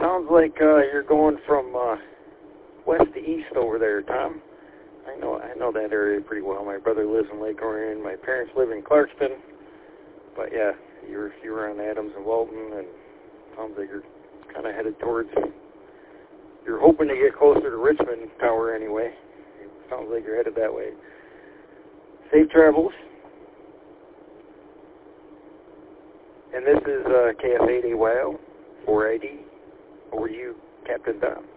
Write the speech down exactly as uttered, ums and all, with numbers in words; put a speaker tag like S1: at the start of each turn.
S1: sounds like uh, you're going from uh, west to east over there, Tom. I know I know that area pretty well. My brother lives in Lake Orion. My parents live in Clarkston. But yeah, you were you were on Adams and Walton, and sounds like you're kind of headed towards. You're hoping to get closer to Richmond Tower anyway. It sounds like you're headed that way. Safe travels. And this is uh, K F eight A Y L four I D. Over to you, Captain Tom.